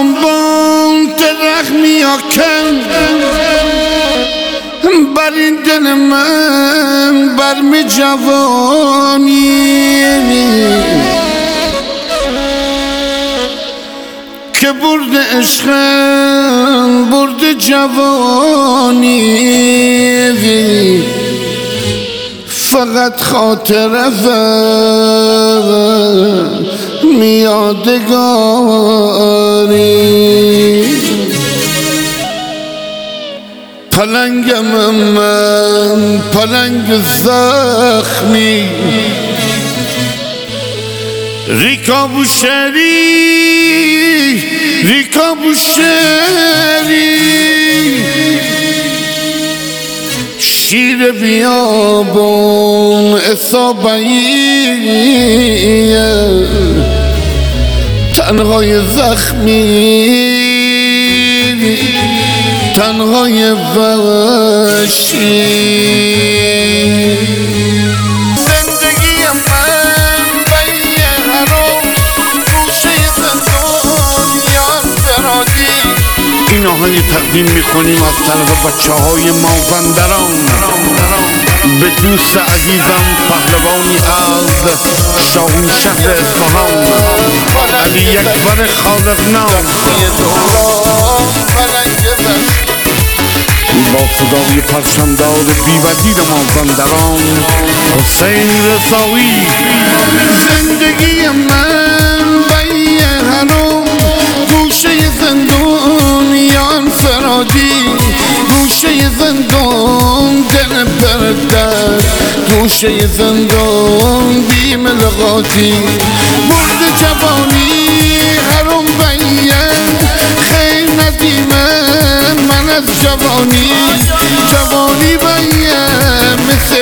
بان درخ میاکن بر این دل من برم جوانی که برد عشقم برد جوانی فقط خاطره میادگاری پلنگم من پلنگ زخمی ریکا بوشهری شیر بیابون اصابعیه تنهای زخمی تنهای وحشی زندگی من بیه هرام گوشه زندان یار فرادی. این آهنگ تقدیم میکنیم از طرف بچه های مازندران به دوست عزیزم پهلوانی از شاهین شهر اصفهان علی اکبر خالق‌ناز با صدای پرچمدار بی‌وزیر مازندران حسین رضایی. زندگی من بیه هرام گوشه زندون یان فرادی گوشه زندون دل پردر گوشه زندون بی ملغاتی برد جوانی هرم بیه خیر ندیمن من از جوانی بیه مثل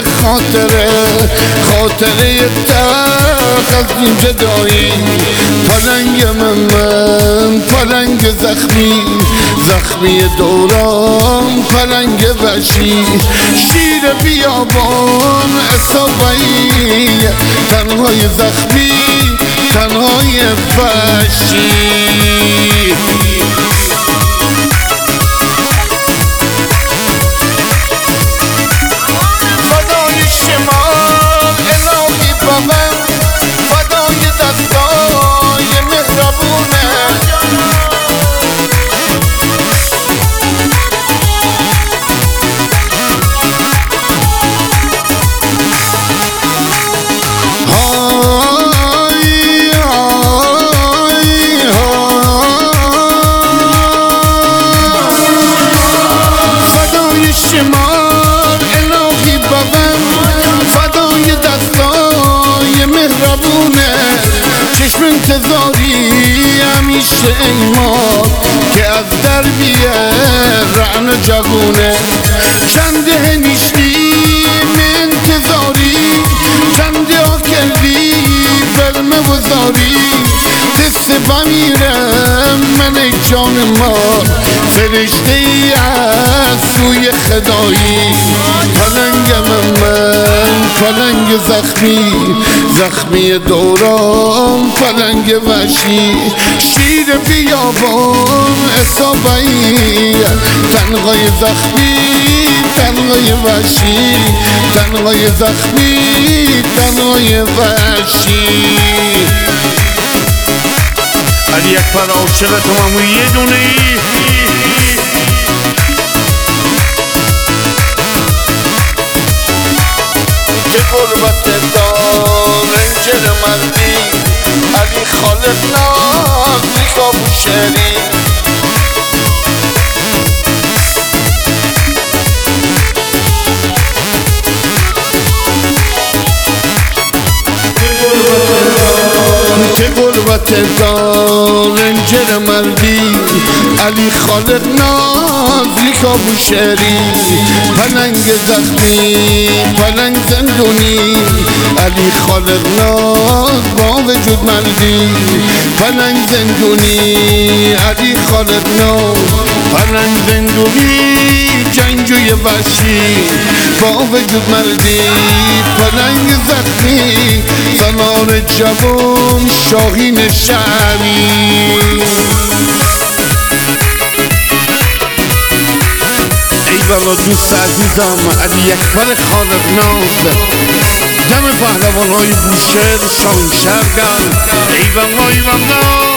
خاطره تلخ از این جدایی. پلنگ من پلنگ زخمی دوران پلنگ وحشی شیر بیابان اصابعی تنهای زخمی تنهای وحشی. فدای شمال الهی بابم فدای دستای مهربونه شمال الهی بابم فدای دستای مهربونه چشم انتظاری همیشه ایمان که از در بیه رعن جوونه چنده نیشتیم انتظاری چنده ها کردی فلم وزاری دست بمیرم من ای جان مار فرشته ای از سوی خدایی. پلنگم من پلنگ زخمی دوران پلنگ وحشی شیر بیابان اصابعی تنهای زخمی تنهای وحشی تنهای زخمی تنهای وحشی. علی اکبر عاشق تمام یه دونه ای که غربت دار رنجر مردی علی خالق‌ناز ریکا بوشهری. که غربت دار رنجر مردی علی خالق‌ناز ریکا بوشهری. پلنگ زخمی پلنگ زندونی علی خالق‌ناز با وجود مردی پلنگ زندونی علی خالق‌ناز پلنگ زندونی جنگجوی وحشی با وجود مردی پلنگ زخمی سالار جوان شاهین شهری. برا دوست عزیزم علی اکبر خالقناز، دم پهلوان‌های بوشهر شاهین شهرگان. ایوالله ایوالله.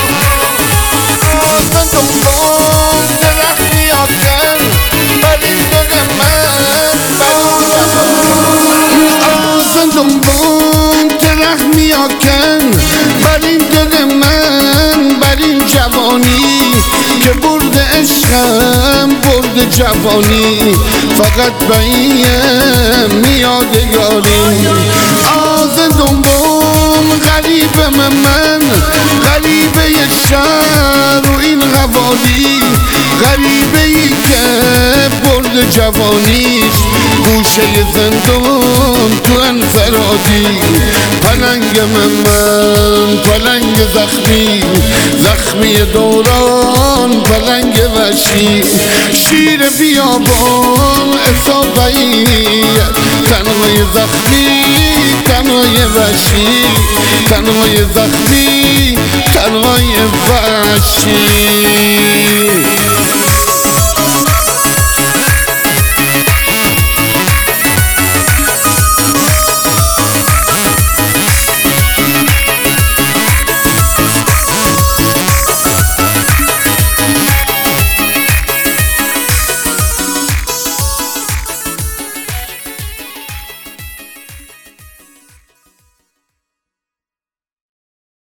آزن دنبال درخت میاکن بر این دل من، آزن دنبال درخت میاکن بر این دل من، بر این جوانی که برد عشقم برد جوانی، فقط بیم میاد یاری. آزن دنبال غریب من، غریبه شهر و این قوالی، غریبه ای که برد جوانیش گوشه زندان تو انفرادی. پلنگ من پلنگ زخمی، زخمی دوران پلنگ وحشی، شیر بیابان اصابعی، تنهای زخمی تنهای وحشی، تنهای زخمی تنهای وحشی.